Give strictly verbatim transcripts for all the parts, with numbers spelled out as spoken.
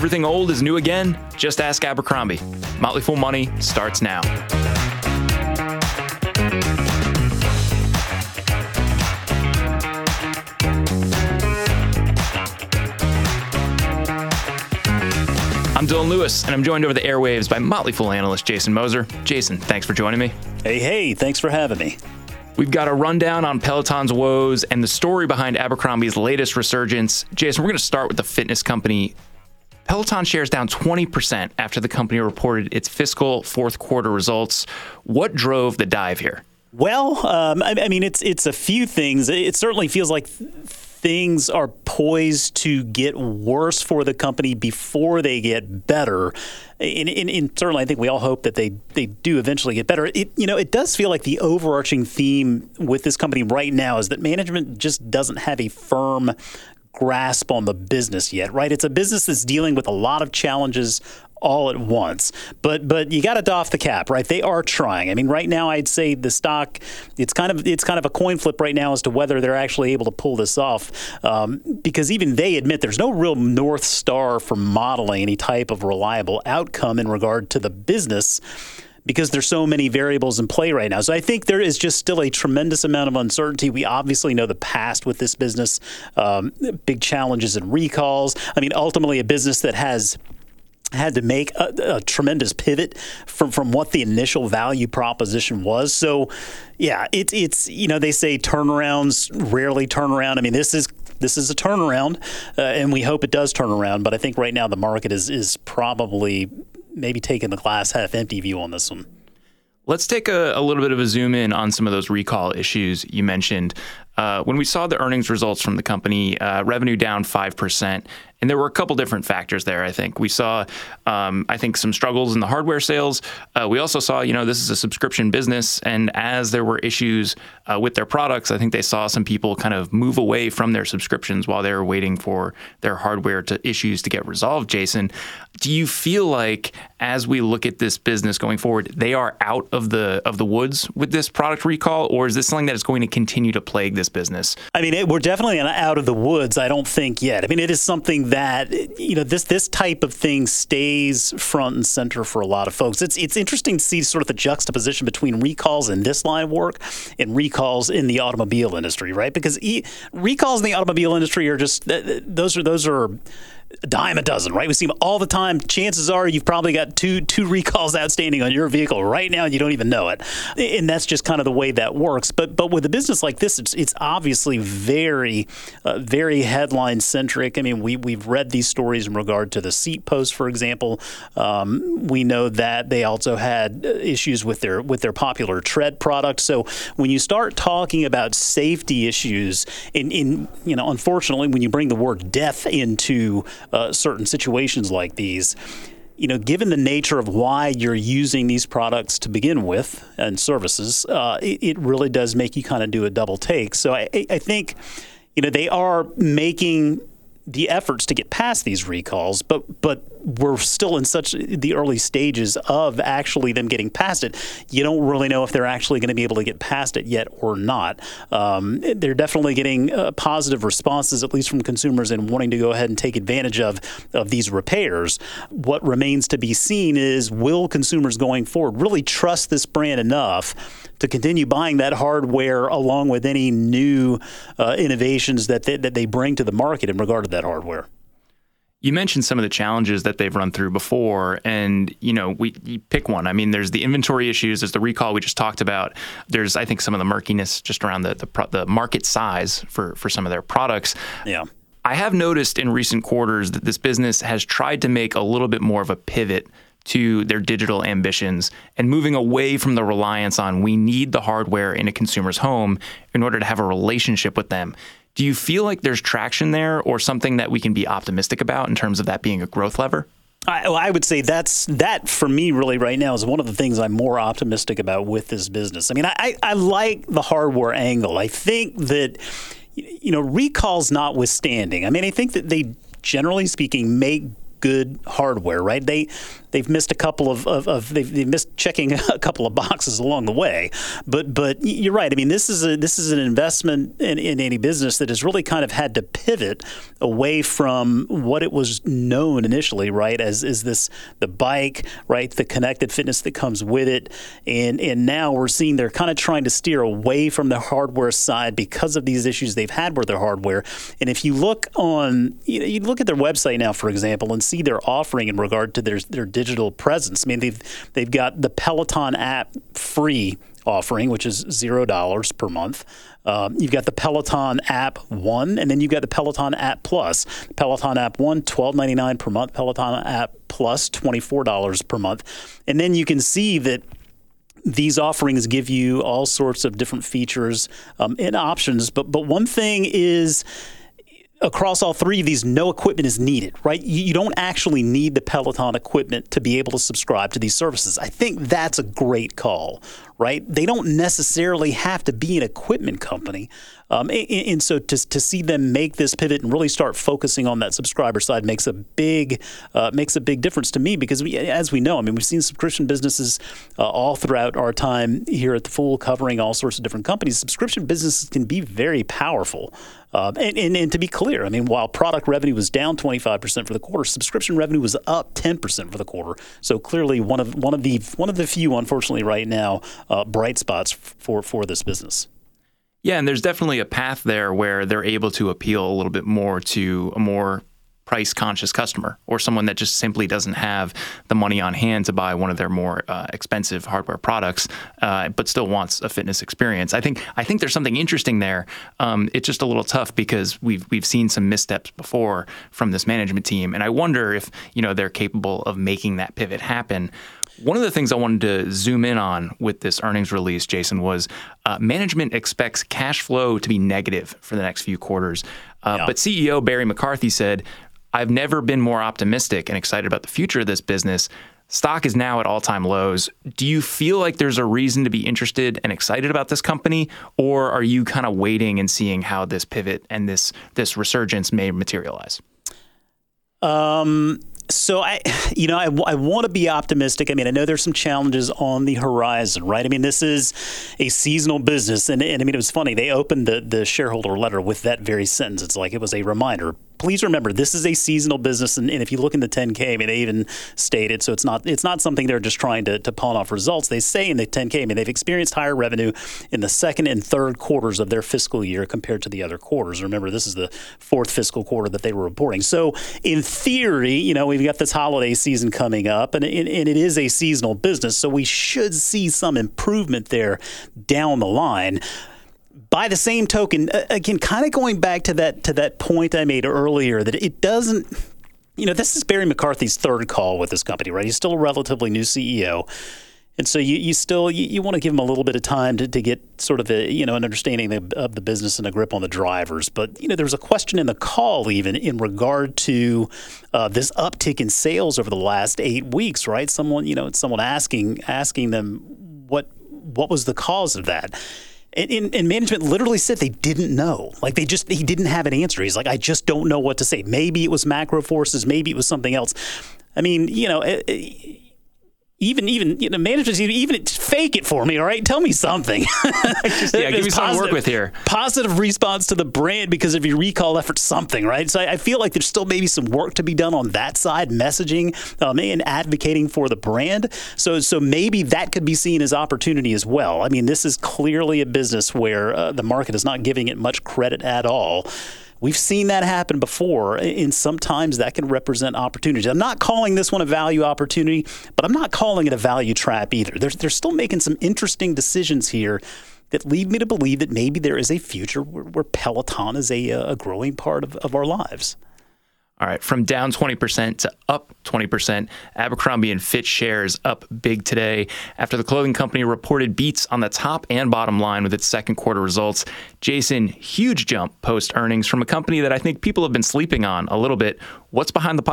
Everything old is new again? Just ask Abercrombie. Motley Fool Money starts now. I'm Dylan Lewis, and I'm joined over the airwaves by Motley Fool analyst Jason Moser. Jason, thanks for joining me. Hey, hey, thanks for having me. We've got a rundown on Peloton's woes and the story behind Abercrombie's latest resurgence. Jason, we're going to start with the fitness company. Peloton shares down twenty percent after the company reported its fiscal fourth quarter results. What drove the dive here? Well, um, I, I mean, it's it's a few things. It certainly feels like th- things are poised to get worse for the company before they get better. And, and, and certainly, I think we all hope that they, they do eventually get better. It, you know, it does feel like the overarching theme with this company right now is that management just doesn't have a firm grasp on the business yet, right? It's a business that's dealing with a lot of challenges all at once. But but you got to doff the cap, right? They are trying. I mean, right now I'd say the stock, it's kind of it's kind of a coin flip right now as to whether they're actually able to pull this off. Um, because even they admit there's no real North Star for modeling any type of reliable outcome in regard to the business, because there's so many variables in play right now. So I think there is just still a tremendous amount of uncertainty. We obviously know the past with this business, um, big challenges and recalls. I mean, ultimately a business that has had to make a, a tremendous pivot from, from what the initial value proposition was. So, yeah, it, it's, you know, they say turnarounds rarely turn around. I mean, this is this is a turnaround, uh, and we hope it does turn around. But I think right now the market is is probably maybe taking the glass half empty view on this one. Let's take a, a little bit of a zoom in on some of those recall issues you mentioned. Uh, when we saw the earnings results from the company, uh, revenue down five percent. And there were a couple different factors there, I think. We saw, um, I think, some struggles in the hardware sales. Uh, we also saw, you know, this is a subscription business. And as there were issues uh, with their products, I think they saw some people kind of move away from their subscriptions while they were waiting for their hardware to issues to get resolved. Jason, do you feel like as we look at this business going forward, they are out of the of the woods with this product recall? Or is this something that is going to continue to plague this business? I mean, it, we're definitely out of the woods, I don't think yet. I mean, it is something that, you know, this this type of thing stays front and center for a lot of folks. It's it's interesting to see sort of the juxtaposition between recalls in this line of work and recalls in the automobile industry, right? Because e- recalls in the automobile industry are just, those are those are a dime a dozen, right? We see them all the time. Chances are you've probably got two two recalls outstanding on your vehicle right now and you don't even know it. And that's just kind of the way that works. But but with a business like this, it's it's obviously very, uh, very headline centric. I mean, we, we've read these stories in regard to the seat post, for example. Um, we know that they also had issues with their with their popular tread product. So when you start talking about safety issues, in, in you know, unfortunately, when you bring the word death into Uh, certain situations like these, you know, given the nature of why you're using these products to begin with and services, uh, it, it really does make you kind of do a double take. So I, I think, you know, they are making the efforts to get past these recalls, but but we're still in such the early stages of actually them getting past it. You don't really know if they're actually going to be able to get past it yet or not. Um, they're definitely getting uh, positive responses, at least from consumers, and wanting to go ahead and take advantage of, of these repairs. What remains to be seen is, will consumers going forward really trust this brand enough to continue buying that hardware along with any new uh, innovations that they, that they bring to the market in regard to that hardware? You mentioned some of the challenges that they've run through before, and you know, we you pick one. I mean, there's the inventory issues, there's the recall we just talked about. There's, I think, some of the murkiness just around the the, pro- the market size for for some of their products. Yeah. I have noticed in recent quarters that this business has tried to make a little bit more of a pivot to their digital ambitions and moving away from the reliance on we need the hardware in a consumer's home in order to have a relationship with them. Do you feel like there's traction there or something that we can be optimistic about in terms of that being a growth lever? I, well, I would say that's that for me really right now is one of the things I'm more optimistic about with this business. I mean, I, I like the hardware angle. I think that, you know, recalls notwithstanding, I mean, I think that they, generally speaking, make good hardware, right? They they've missed a couple of, of, of they've, they've missed checking a couple of boxes along the way. But but you're right. I mean, this is a this is an investment in, in any business that has really kind of had to pivot away from what it was known initially, right? As is this the bike, right? The connected fitness that comes with it, and and now we're seeing they're kind of trying to steer away from the hardware side because of these issues they've had with their hardware. And if you look on, you know, you look at their website now, for example, and see their offering in regard to their their digital presence. I mean, they've they've got the Peloton app free offering, which is zero dollars per month. Um, you've got the Peloton app one, and then you've got the Peloton app plus. Peloton app one, twelve ninety-nine per month. Peloton app plus, twenty-four dollars per month. And then you can see that these offerings give you all sorts of different features um, and options. But but one thing is, across all three of these, no equipment is needed, right? You, you don't actually need the Peloton equipment to be able to subscribe to these services. I think that's a great call, right? They don't necessarily have to be an equipment company. Um, and, and so to, to see them make this pivot and really start focusing on that subscriber side makes a big uh, makes a big difference to me, because we, as we know, I mean, we've seen subscription businesses uh, all throughout our time here at The Fool, covering all sorts of different companies. Subscription businesses can be very powerful. Uh, and, and, and to be clear, I mean, while product revenue was down twenty-five percent for the quarter, subscription revenue was up ten percent for the quarter. So clearly, one of one of the one of the few, unfortunately, right now, uh, bright spots for for this business. Yeah, and there's definitely a path there where they're able to appeal a little bit more to a more price-conscious customer, or someone that just simply doesn't have the money on hand to buy one of their more uh, expensive hardware products, uh, but still wants a fitness experience. I think I think there's something interesting there. Um, it's just a little tough because we've we've seen some missteps before from this management team, and I wonder if you know they're capable of making that pivot happen. One of the things I wanted to zoom in on with this earnings release, Jason, was uh, management expects cash flow to be negative for the next few quarters. Uh, yeah. But C E O Barry McCarthy said, "I've never been more optimistic and excited about the future of this business. Stock is now at all-time lows." Do you feel like there's a reason to be interested and excited about this company, or are you kind of waiting and seeing how this pivot and this this resurgence may materialize? Um. So I, you know, I, I want to be optimistic. I mean, I know there's some challenges on the horizon, right? I mean, this is a seasonal business, and, and I mean, it was funny. They opened the the shareholder letter with that very sentence. It's like it was a reminder. Please remember, this is a seasonal business, and, and if you look in the ten K, I mean, they even stated, so it's not it's not something they're just trying to, to pawn off results. They say in the ten K, I mean, they've experienced higher revenue in the second and third quarters of their fiscal year compared to the other quarters. Remember, this is the fourth fiscal quarter that they were reporting. So in theory, you know, we've got this holiday season coming up, and, and, and it is a seasonal business, so we should see some improvement there down the line. By the same token, again, kind of going back to that to that point I made earlier, that it doesn't, you know, this is Barry McCarthy's third call with this company, right? He's still a relatively new C E O. And so you, you still, you, you want to give him a little bit of time to, to get sort of a, you know, an understanding of, of the business and a grip on the drivers. But, you know, there was a question in the call even in regard to uh, this uptick in sales over the last eight weeks, right? Someone, you know, someone asking asking them what what was the cause of that. And, and management literally said they didn't know. Like they just, he didn't have an answer. He's like, I just don't know what to say. Maybe it was macro forces. Maybe it was something else. I mean, you know, it, it, even, even, you know, managers, even fake it for me, all right? Tell me something. Just, yeah, give me something to work with here. Positive response to the brand because of your recall effort, something, right? So I, I feel like there's still maybe some work to be done on that side, messaging um, and advocating for the brand. So, so maybe that could be seen as opportunity as well. I mean, this is clearly a business where uh, the market is not giving it much credit at all. We've seen that happen before, and sometimes that can represent opportunities. I'm not calling this one a value opportunity, but I'm not calling it a value trap either. They're, they're still making some interesting decisions here that lead me to believe that maybe there is a future where, where Peloton is a, a growing part of, of our lives. All right, from down twenty percent to up twenty percent, Abercrombie and Fitch shares up big today after the clothing company reported beats on the top and bottom line with its second quarter results. Jason, huge jump post-earnings from a company that I think people have been sleeping on a little bit. What's behind the pop?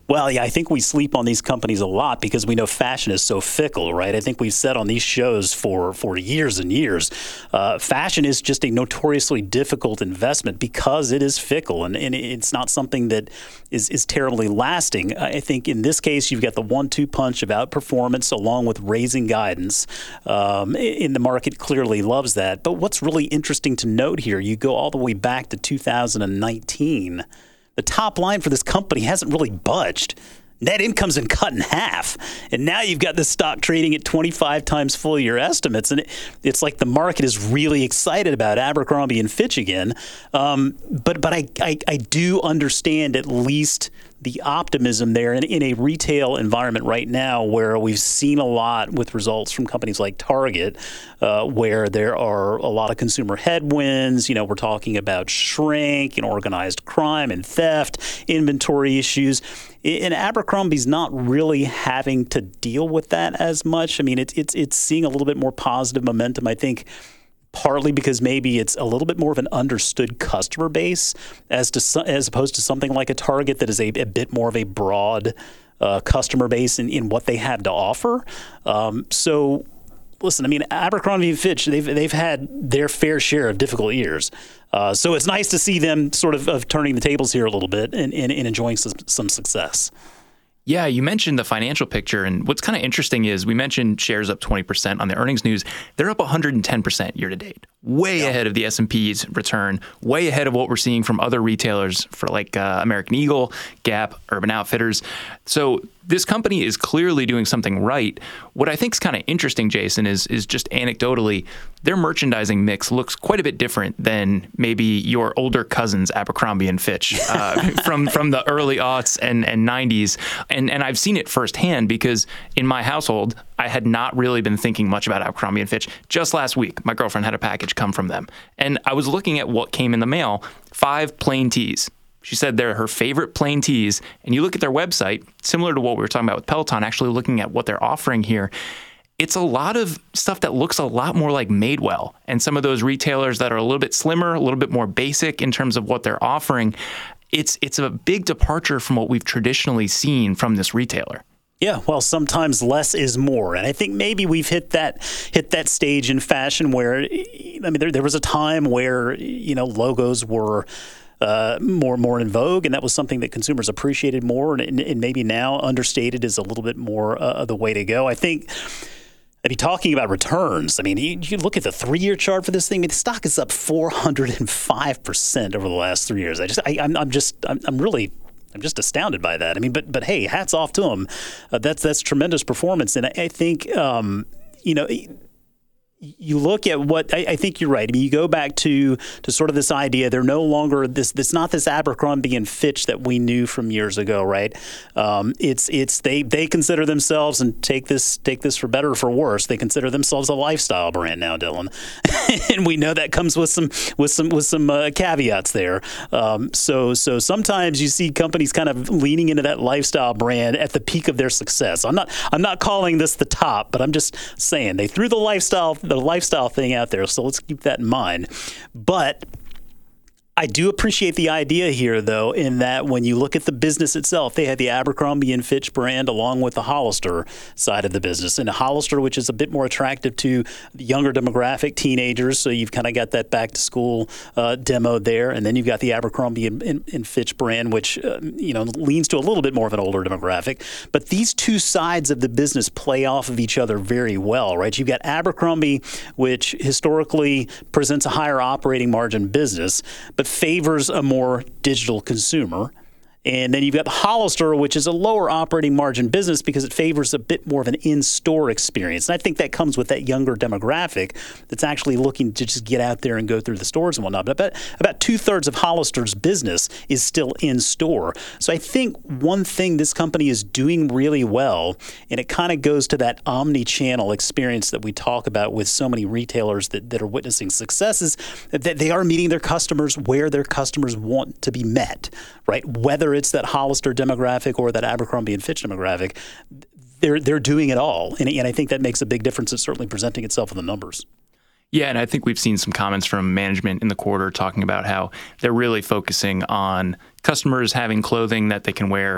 Well, yeah, I think we sleep on these companies a lot because we know fashion is so fickle, right? I think we've said on these shows for, for years and years, uh, fashion is just a notoriously difficult investment because it is fickle and, and it's not something that is, is terribly lasting. I think in this case, you've got the one two punch of outperformance along with raising guidance. Um, and the market clearly loves that. But what's really interesting to note here, you go all the way back to two thousand nineteen. The top line for this company hasn't really budged. Net income's been cut in half. And now you've got this stock trading at twenty-five times full year estimates. And it, it's like the market is really excited about Abercrombie and Fitch again. Um, but but I, I, I do understand at least the optimism there in, in a retail environment right now where we've seen a lot with results from companies like Target, uh, where there are a lot of consumer headwinds. You know, we're talking about shrink and organized crime and theft, inventory issues. And Abercrombie's not really having to deal with that as much. I mean, it's it's it's seeing a little bit more positive momentum, I think, partly because maybe it's a little bit more of an understood customer base as to as opposed to something like a Target that is a, a bit more of a broad uh, customer base in, in what they have to offer. Um, so, listen, I mean, Abercrombie and Fitch, they've they've had their fair share of difficult years. Uh, so it's nice to see them sort of, of turning the tables here a little bit and, and, and enjoying some, some success. Yeah, you mentioned the financial picture, and what's kind of interesting is we mentioned shares up twenty percent on the earnings news. They're up one hundred ten percent year to date, way yeah. ahead of the S and P's return, way ahead of what we're seeing from other retailers for like uh, American Eagle, Gap, Urban Outfitters. So this company is clearly doing something right. What I think is kind of interesting, Jason, is is just anecdotally, their merchandising mix looks quite a bit different than maybe your older cousins, Abercrombie and Fitch, uh, from from the early aughts and, and nineties. And and I've seen it firsthand because in my household, I had not really been thinking much about Abercrombie and Fitch. Just last week, my girlfriend had a package come from them. And I was looking at what came in the mail, five plain tees. She said they're her favorite plain tees. And you look at their website, similar to what we were talking about with Peloton, actually looking at what they're offering here, it's a lot of stuff that looks a lot more like Madewell. And some of those retailers that are a little bit slimmer, a little bit more basic in terms of what they're offering, it's it's a big departure from what we've traditionally seen from this retailer. Yeah, well, sometimes less is more, and I think maybe we've hit that hit that stage in fashion where, I mean, there there was a time where, you know, logos were Uh, more more in vogue, and that was something that consumers appreciated more, and, and maybe now understated is a little bit more uh, the way to go. I think, I mean, talking about returns, I mean, you, you look at the three-year chart for this thing, I mean, the stock is up four hundred five percent over the last three years. I just, I, I'm, I'm just, I'm, I'm really, I'm just astounded by that. I mean, but but hey, hats off to them. Uh, that's that's tremendous performance, and I, I think, um, you know. You look at what I, I think you're right. I mean, you go back to to sort of this idea. They're no longer this. This not this Abercrombie and Fitch that we knew from years ago, right? Um, it's it's they they consider themselves, and take this take this for better or for worse, they consider themselves a lifestyle brand now, Dylan, and we know that comes with some with some with some uh, caveats there. Um, so so sometimes you see companies kind of leaning into that lifestyle brand at the peak of their success. I'm not I'm not calling this the top, but I'm just saying they threw the lifestyle. The lifestyle thing out there, so let's keep that in mind. But I do appreciate the idea here, though, in that when you look at the business itself, they had the Abercrombie and Fitch brand along with the Hollister side of the business. And Hollister, which is a bit more attractive to the younger demographic, teenagers, so you've kind of got that back-to-school uh, demo there. And then you've got the Abercrombie and, and, and Fitch brand, which uh, you know leans to a little bit more of an older demographic. But these two sides of the business play off of each other very well, right? You've got Abercrombie, which historically presents a higher operating margin business, but favors a more digital consumer. And then you've got Hollister, which is a lower operating margin business because it favors a bit more of an in-store experience. And I think that comes with that younger demographic that's actually looking to just get out there and go through the stores and whatnot. But about, about two-thirds of Hollister's business is still in-store. So I think one thing this company is doing really well, and it kind of goes to that omni-channel experience that we talk about with so many retailers that, that are witnessing successes, that they are meeting their customers where their customers want to be met, right? Whether it's that Hollister demographic or that Abercrombie and Fitch demographic, they're they're doing it all, and, and I think that makes a big difference. It's certainly presenting itself in the numbers. Yeah, and I think we've seen some comments from management in the quarter talking about how they're really focusing on customers having clothing that they can wear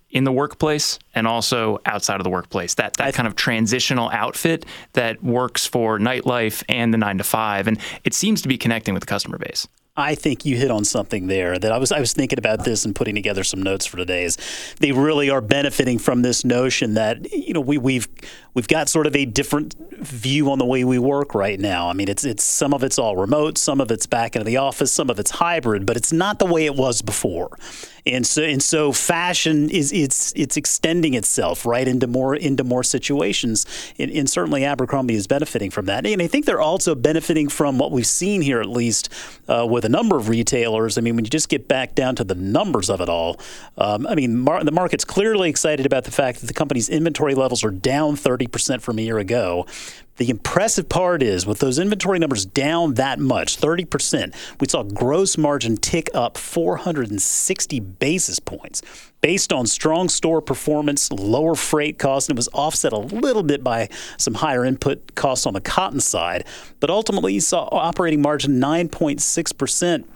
in the workplace and also outside of the workplace. That that kind of transitional outfit that works for nightlife and the nine to five. And it seems to be connecting with the customer base. I think you hit on something there that I was I was thinking about this and putting together some notes for today. Is they really are benefiting from this notion that, you know, we we've we've got sort of a different view on the way we work right now. I mean, it's it's some of it's all remote, some of it's back into the office, some of it's hybrid, but it's not the way it was before. And so and so fashion is it's it's extending itself right into more into more situations. And, and certainly Abercrombie is benefiting from that. And I think they're also benefiting from what we've seen here, at least uh, with a number of retailers. I mean, when you just get back down to the numbers of it all, um, I mean, mar- the market's clearly excited about the fact that the company's inventory levels are down thirty percent from a year ago. The impressive part is, with those inventory numbers down that much, thirty percent, we saw gross margin tick up four hundred sixty basis points based on strong store performance, lower freight costs, and it was offset a little bit by some higher input costs on the cotton side. But ultimately, you saw operating margin nine point six percent,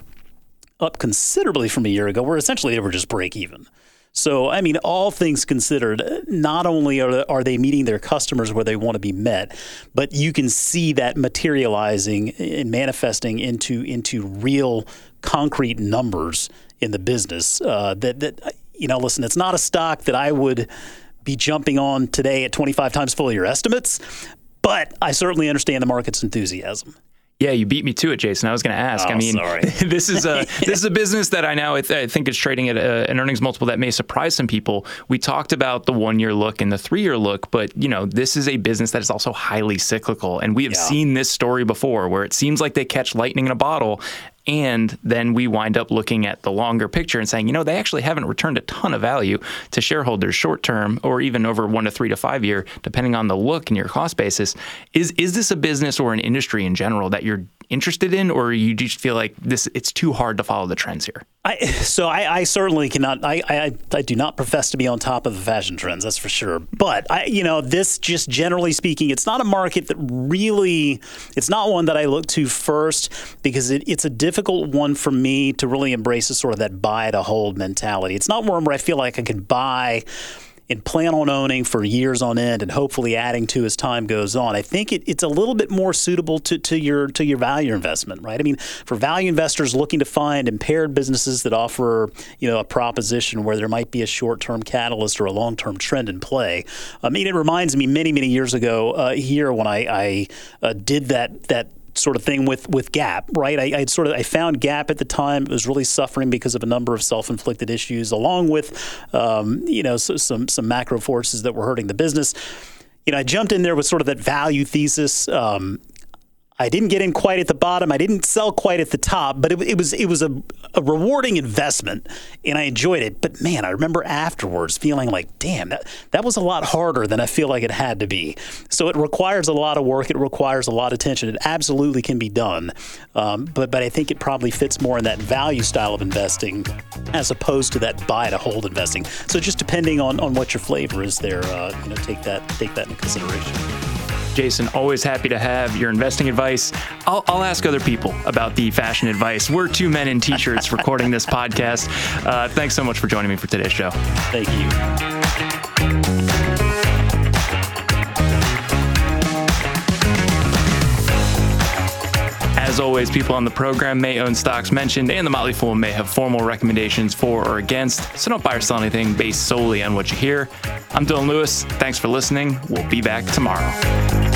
up considerably from a year ago, where essentially they were just break even. So, I mean, all things considered, not only are, are they meeting their customers where they want to be met, but you can see that materializing and manifesting into into real concrete numbers in the business. Uh, that, that, you know, listen, it's not a stock that I would be jumping on today at twenty-five times full year estimates, but I certainly understand the market's enthusiasm. Yeah, you beat me to it, Jason. I was going to ask. Oh, I mean, sorry. this is a this is a business that I now I, th- I think is trading at a, an earnings multiple that may surprise some people. We talked about the one-year look and the three-year look, but you know, this is a business that is also highly cyclical, and we have Yeah. seen this story before, where it seems like they catch lightning in a bottle. And then we wind up looking at the longer picture and saying, you know, they actually haven't returned a ton of value to shareholders short term, or even over one to three to five year, depending on the look and your cost basis. Is is this a business or an industry in general that you're interested in, or you just feel like this it's too hard to follow the trends here? I, so I, I certainly cannot. I, I I do not profess to be on top of the fashion trends. That's for sure. But I, you know, this just generally speaking, it's not a market that really. It's not one that I look to first, because it, it's a difficult one for me to really embrace a sort of that buy to hold mentality. It's not one where I feel like I can buy and plan on owning for years on end and hopefully adding to as time goes on. I think it, it's a little bit more suitable to, to your to your value investment, right? I mean, for value investors looking to find impaired businesses that offer, you know, a proposition where there might be a short-term catalyst or a long-term trend in play. I mean, it reminds me many, many years ago uh, here when I, I uh, did that that. sort of thing with with Gap, right? I I sort of I found Gap at the time. It was really suffering because of a number of self-inflicted issues, along with um, you know so, some some macro forces that were hurting the business. You know, I jumped in there with sort of that value thesis. Um, I didn't get in quite at the bottom. I didn't sell quite at the top, but it, it was it was a, a rewarding investment, and I enjoyed it. But man, I remember afterwards feeling like, damn, that, that was a lot harder than I feel like it had to be. So it requires a lot of work. It requires a lot of attention. It absolutely can be done, um, but but I think it probably fits more in that value style of investing as opposed to that buy to hold investing. So just depending on, on what your flavor is there, uh, you know, take that take that into consideration. Jason, always happy to have your investing advice. I'll, I'll ask other people about the fashion advice. We're two men in t-shirts recording this podcast. Uh, thanks so much for joining me for today's show. Thank you. As always, people on the program may own stocks mentioned, and the Motley Fool may have formal recommendations for or against, so don't buy or sell anything based solely on what you hear. I'm Dylan Lewis. Thanks for listening. We'll be back tomorrow.